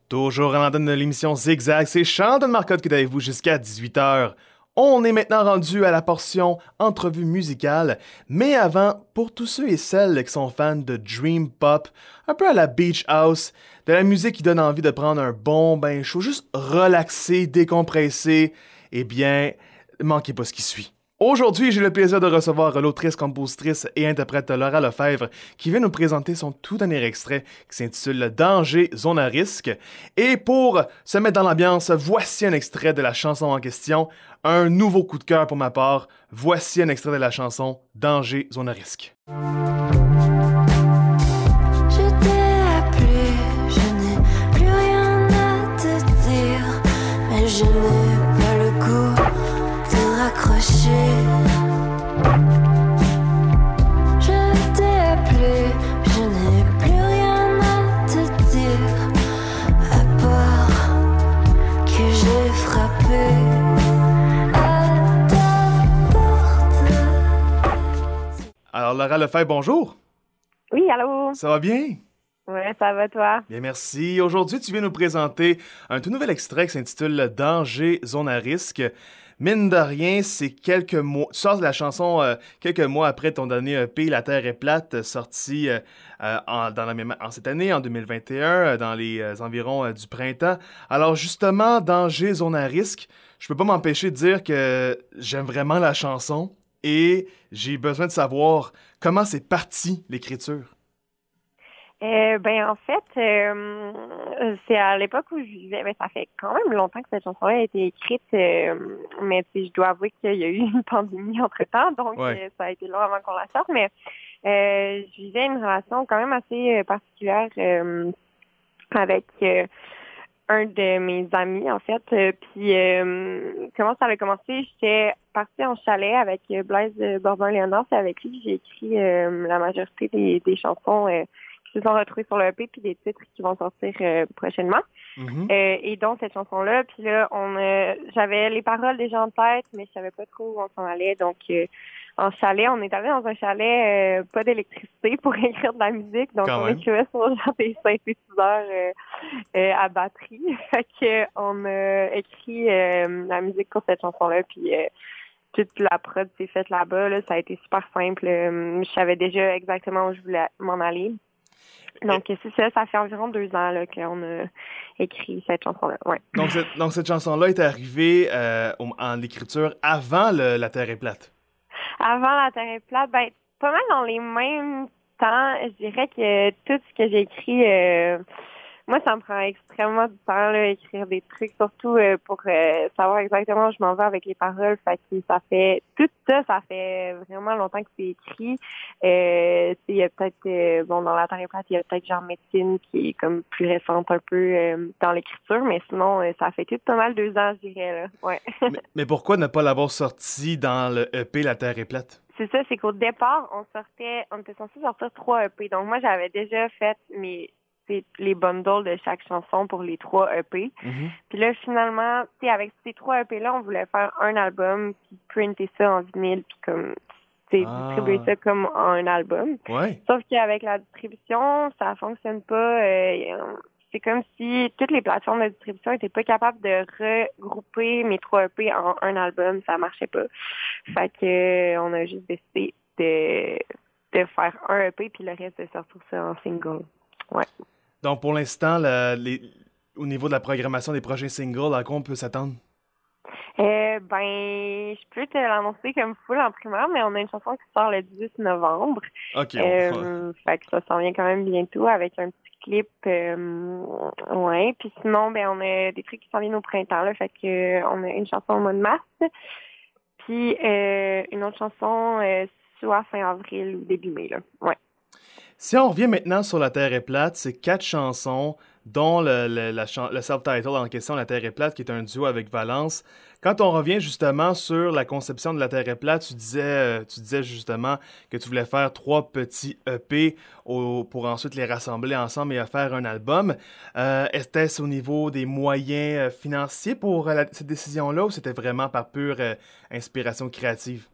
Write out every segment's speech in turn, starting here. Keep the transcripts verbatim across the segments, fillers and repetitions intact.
Toujours à l'antenne de l'émission Zigzag, c'est Chantal Marcotte qui est avec vous jusqu'à dix-huit heures. On est maintenant rendu à la portion entrevue musicale, mais avant, pour tous ceux et celles qui sont fans de Dream Pop, un peu à la Beach House, de la musique qui donne envie de prendre un bon bain chaud, juste relaxer, décompresser, eh bien, manquez pas ce qui suit. Aujourd'hui, j'ai le plaisir de recevoir l'autrice, compositrice et interprète Laura Lefebvre qui vient nous présenter son tout dernier extrait qui s'intitule Danger, zone à risque. Et pour se mettre dans l'ambiance, voici un extrait de la chanson en question, un nouveau coup de cœur pour ma part. Voici un extrait de la chanson Danger, zone à risque. Je t'ai appelé, je n'ai plus rien à te dire, mais je n'ai pas le goût de raccrocher. Je t'ai appelé, je n'ai plus rien à te dire, à part que j'ai frappé à ta porte. Alors Laura Lefebvre, bonjour. Oui, allô? Ça va bien? Ouais, ça va, toi? Bien, merci. Aujourd'hui, tu viens nous présenter un tout nouvel extrait qui s'intitule Danger, zone à risque. Mine de rien, c'est quelques mois. Tu sors de la chanson euh, quelques mois après ton dernier E P, La Terre est plate, sorti euh, euh, en, dans la même, en cette année, en deux mille vingt et un, euh, dans les euh, environs euh, du printemps. Alors, justement, Danger, zone à risque, je peux pas m'empêcher de dire que j'aime vraiment la chanson et j'ai besoin de savoir comment c'est parti l'écriture. Euh, ben, en fait, euh, c'est à l'époque où je vivais, ben, ça fait quand même longtemps que cette chanson-là a été écrite, euh, mais tu sais, je dois avouer qu'il y a eu une pandémie entre-temps, donc Ouais. euh, ça a été long avant qu'on la sorte, mais euh, je vivais une relation quand même assez euh, particulière euh, avec euh, un de mes amis, en fait. Euh, puis, euh, comment ça avait commencé? J'étais partie en chalet avec euh, Blaise Bordin-Léonard. C'est avec lui que j'ai écrit euh, la majorité des, des chansons euh, qui se sont retrouvées sur le E P, puis des titres qui vont sortir euh, prochainement. Mm-hmm. Euh, et donc, cette chanson-là, puis là, on euh, j'avais les paroles déjà en tête, mais je savais pas trop où on s'en allait. Donc, euh, en chalet, on est allé dans un chalet, euh, pas d'électricité pour écrire de la musique. Donc, Quand on même. écrivait sur genre des synthétiseurs euh, euh, à batterie. Fait que on a écrit euh, la musique pour cette chanson-là, puis euh, toute la prod s'est faite là-bas. Là, ça a été super simple. Euh, je savais déjà exactement où je voulais m'en aller. Donc, c'est ça, ça fait environ deux ans là, qu'on a écrit cette chanson-là. Ouais. Donc, cette, donc, cette chanson-là est arrivée euh, au- en écriture avant le La Terre est plate. Avant La Terre est plate, ben, pas mal dans les mêmes temps. Je dirais que tout ce que j'ai écrit, euh, moi, ça me prend extrêmement du temps, là, écrire des trucs, surtout euh, pour euh, savoir exactement où je m'en vais avec les paroles. Fait que ça fait, tout ça, ça fait vraiment longtemps que c'est écrit. Euh, tu sais, il y a peut-être, euh, bon, dans La Terre est plate, il y a peut-être genre Médecine qui est comme plus récente un peu euh, dans l'écriture, mais sinon, euh, ça fait tout pas mal deux ans, je dirais, là. Ouais. mais, mais pourquoi ne pas l'avoir sorti dans le E P La Terre est plate? C'est ça, c'est qu'au départ, on sortait, on était censé sortir trois E P. Donc moi, j'avais déjà fait mes c'est les bundles de chaque chanson pour les trois E P. Mm-hmm. Puis là, finalement, tu sais, avec ces trois E P-là, on voulait faire un album, puis printer ça en vinyle, puis comme, tu sais, Ah. distribuer ça comme un album. Ouais. Sauf qu'avec la distribution, ça fonctionne pas. Euh, c'est comme si toutes les plateformes de distribution étaient pas capables de regrouper mes trois E P en un album. Ça marchait pas. Fait que euh, on a juste décidé de, de faire un E P, puis le reste de sortir ça en single. Ouais. Donc, pour l'instant, le- les- au niveau de la programmation des prochains singles, à quoi on peut s'attendre? Euh, ben, je peux te l'annoncer comme full en primaire, mais on a une chanson qui sort le dix-huit novembre. OK. on- Euh, fait que ça s'en vient quand même bientôt avec un petit clip. Euh, ouais. Puis sinon, ben, on a des trucs qui s'en viennent au printemps, là. Fait que euh, on a une chanson au mois de mars. Puis euh, une autre chanson euh, soit fin avril ou début mai, là. Ouais. Si on revient maintenant sur La Terre est plate, c'est quatre chansons, dont le, le, la chan- le self-title en question, La Terre est plate, qui est un duo avec Valence. Quand on revient justement sur la conception de La Terre est plate, tu disais, euh, tu disais justement que tu voulais faire trois petits E P au- pour ensuite les rassembler ensemble et faire un album. Euh, était-ce au niveau des moyens euh, financiers pour euh, la- cette décision-là ou c'était vraiment par pure euh, inspiration créative?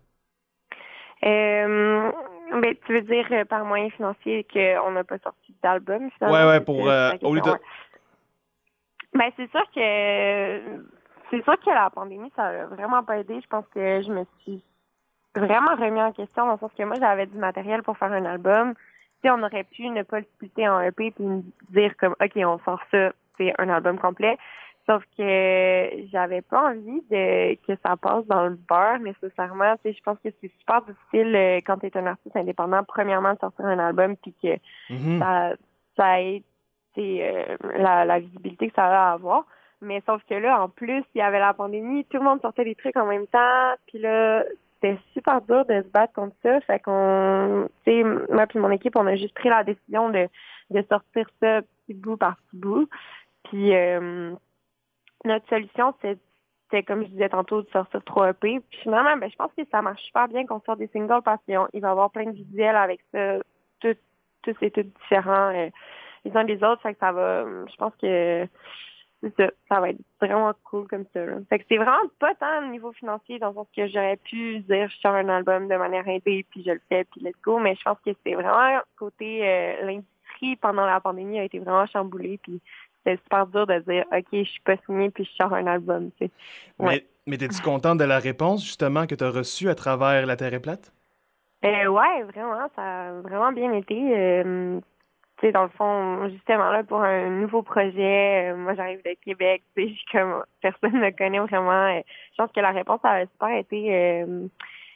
Euh, ben, tu veux dire euh, par moyen financier qu'on n'a pas sorti d'album, finalement? Ouais, ouais, c'est pour ça, euh, c'est la au lieu de, question, ouais. Ben, c'est sûr que c'est sûr que la pandémie, ça a vraiment pas aidé. Je pense que je me suis vraiment remis en question dans le sens que moi, j'avais du matériel pour faire un album. Tu sais, on aurait pu ne pas le splitter en E P puis me dire comme, OK, on sort ça, c'est un album complet. Sauf que j'avais pas envie de que ça passe dans le beurre nécessairement. Tu sais, je pense que c'est super difficile euh, quand tu es un artiste indépendant, premièrement, de sortir un album puis que Mhm. ça, ça ait tu sais, euh, la, la visibilité que ça va avoir. Mais sauf que là, en plus, il y avait la pandémie, tout le monde sortait des trucs en même temps. Puis là, c'était super dur de se battre contre ça. Fait qu'on, tu sais, moi puis mon équipe, on a juste pris la décision de, de sortir ça petit bout par petit bout. Puis euh, notre solution, c'est c'était, comme je disais tantôt, de sortir trois E P. Puis finalement, ben, je pense que ça marche super bien qu'on sorte des singles parce qu'il va y avoir plein de visuels avec ça. Tout, tous et tout différents euh, les uns des autres. Fait que ça va, je pense que c'est ça, ça va être vraiment cool comme ça. Là. Fait que c'est vraiment pas tant au niveau financier dans le sens que j'aurais pu dire je sors un album de manière indé puis je le fais puis let's go. Mais je pense que c'est vraiment côté euh, l'industrie pendant la pandémie a été vraiment chamboulée puis c'était super dur de dire, OK, je suis pas signée puis je sors un album, tu sais. Ouais. Mais, mais t'es-tu contente de la réponse, justement, que tu as reçue à travers La Terre est plate? Euh, ouais, vraiment, ça a vraiment bien été. Euh, tu sais, dans le fond, justement, là, pour un nouveau projet, euh, moi, j'arrive de Québec, tu sais, je suis comme, personne ne me connaît vraiment. Euh, je pense que la réponse a super été euh,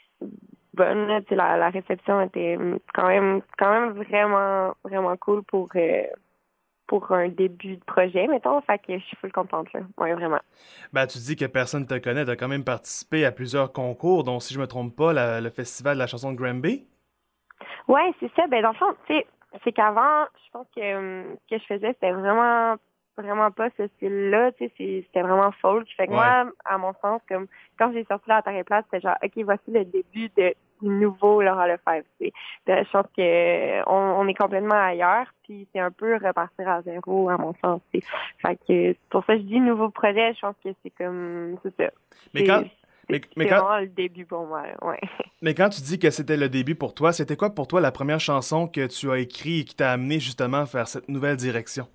bonne, là, tu sais, la, la réception était quand même, quand même vraiment, vraiment cool pour... Euh, pour un début de projet, mettons. Fait que je suis full contente, là. Ouais, vraiment. Ben, tu dis que personne ne te connaît. Tu as quand même participé à plusieurs concours, dont, si je me trompe pas, la- le festival de la chanson de Granby. Ouais, c'est ça. Ben, dans le fond, tu sais, c'est qu'avant, je pense que euh, ce que je faisais, c'était vraiment, vraiment pas ce style-là. Tu sais, c'est- c'était vraiment folk. Fait que Ouais. moi, à mon sens, comme, quand j'ai sorti la Terre et plate, c'était genre, OK, voici le début de du nouveau Laura Lefebvre. Tu sais. Ben, je pense que euh, on, on est complètement ailleurs, puis c'est un peu repartir à zéro, à mon sens. Tu sais. Fait que c'est pour ça que je dis nouveau projet, je pense que c'est comme, c'est ça. Mais C'est- quand, c'est mais, mais c'est quand, vraiment le début pour moi, là. Ouais. mais quand tu dis que c'était le début pour toi, c'était quoi pour toi la première chanson que tu as écrite et qui t'a amené justement à faire cette nouvelle direction?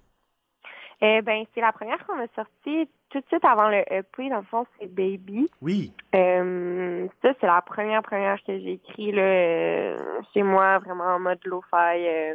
Eh ben, c'est la première qu'on a sortie tout de suite avant le E P. Dans le fond, c'est Baby. Oui. Euh, ça, c'est la première première que j'ai écrit là, euh, chez moi, vraiment en mode lo-fi. Euh,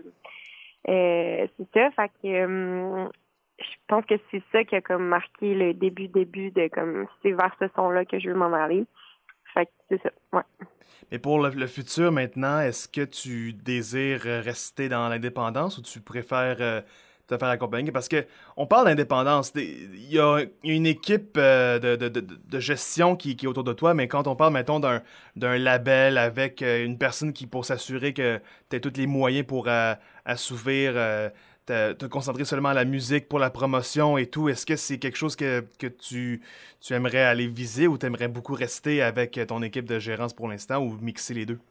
euh, c'est ça. Fait que euh, je pense que c'est ça qui a comme marqué le début début de comme c'est vers ce son-là que je veux m'en aller. Fait que c'est ça. Ouais. Mais pour le, le futur maintenant, est-ce que tu désires rester dans l'indépendance ou tu préfères euh, te faire accompagner? Parce que on parle d'indépendance. des- Il y a une équipe euh, de, de, de, de gestion qui, qui est autour de toi, mais quand on parle, mettons, d'un, d'un label avec euh, une personne qui, pour s'assurer que tu as tous les moyens pour euh, assouvir, euh, te, te concentrer seulement à la musique pour la promotion et tout, est-ce que c'est quelque chose que, que tu, tu aimerais aller viser ou tu aimerais beaucoup rester avec ton équipe de gérance pour l'instant ou mixer les deux?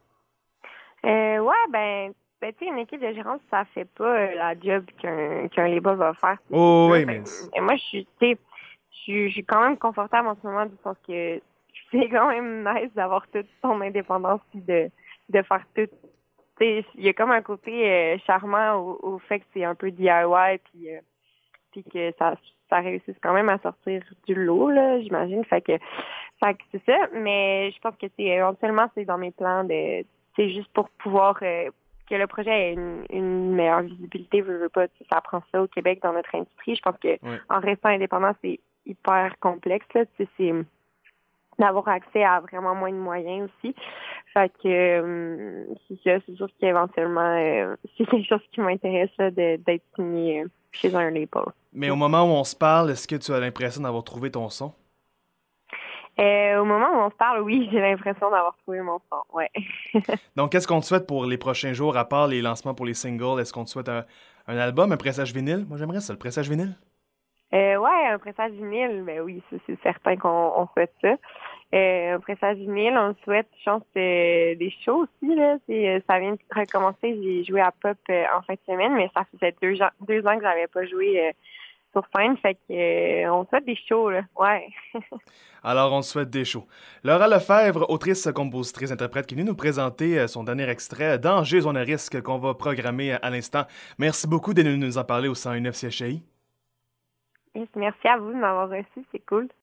Euh, ouais, ben, ben tu sais, une équipe de gérance, ça fait pas euh, la job qu'un qu'un label va faire. c'est Oh sûr. oui, Fait mais... que, et moi, je suis, tu sais, je suis je suis quand même confortable en ce moment du sens que c'est quand même nice d'avoir toute son indépendance puis de, de faire tout. Tu sais, il y a comme un côté euh, charmant au, au fait que c'est un peu D I Y puis euh, puis que ça ça réussisse quand même à sortir du lot là, j'imagine. Fait que fait que c'est ça, mais je pense que c'est éventuellement c'est dans mes plans de c'est juste pour pouvoir euh, que le projet ait une, une meilleure visibilité, veux, veux pas, tu sais, ça prend ça au Québec dans notre industrie. Je pense que Ouais. en restant indépendant, c'est hyper complexe là, tu sais, c'est d'avoir accès à vraiment moins de moyens aussi. Fait que euh, c'est ça, c'est sûr qu'éventuellement euh, c'est quelque chose qui m'intéresse là, de, d'être signé euh, chez un label. Mais au moment où on se parle, est-ce que tu as l'impression d'avoir trouvé ton son? Euh, au moment où on se parle, oui, j'ai l'impression d'avoir trouvé mon son, ouais. Donc, qu'est-ce qu'on te souhaite pour les prochains jours, à part les lancements pour les singles? Est-ce qu'on te souhaite un, un album, un pressage vinyle? Moi, j'aimerais ça, le pressage vinyle. Euh, ouais, un pressage vinyle, ben oui, c'est, c'est certain qu'on on souhaite ça. Euh, un pressage vinyle, on souhaite, je pense, euh, des shows aussi, là. C'est, euh, ça vient de recommencer. J'ai joué à Pop euh, en fin de semaine, mais ça faisait deux, ans- deux ans que j'avais pas joué euh, sur scène. Fait que euh, on souhaite des shows, là. Ouais. Alors, on te souhaite des shows. Laura Lefebvre, autrice, compositrice, interprète, qui est venue nous présenter euh, son dernier extrait, Danger, zone à risque, qu'on va programmer à, à l'instant. Merci beaucoup de nous nous en parler au cent un neuf C H I. Merci à vous de m'avoir reçu, c'est cool.